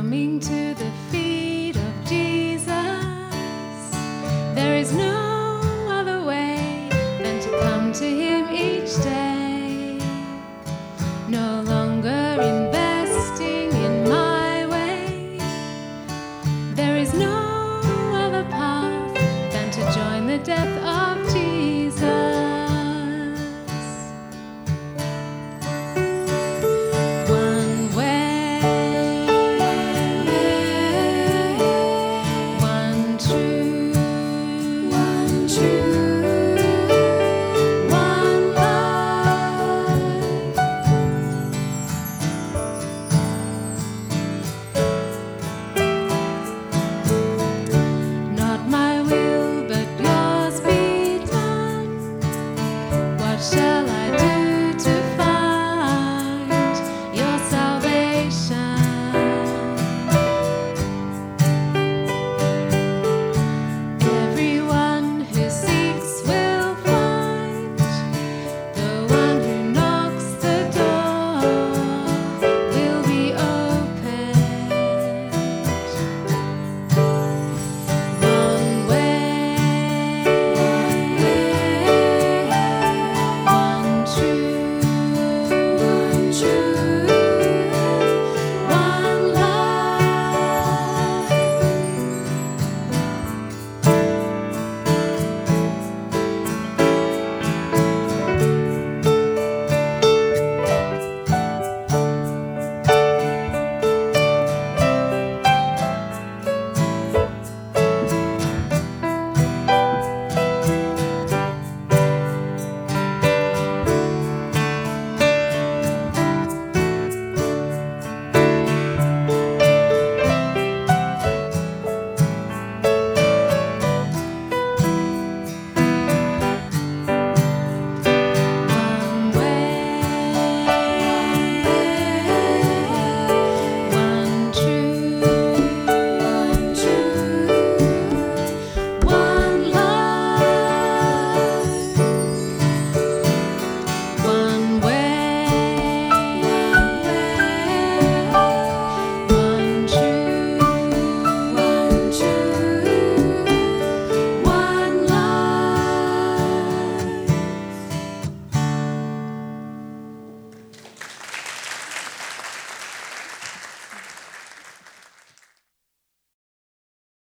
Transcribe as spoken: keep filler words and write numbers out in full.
coming to the feet of Jesus. There is no other way than to come to Him each day. No longer investing in my way. There is no other path than to join the death of Jesus. Shall I do?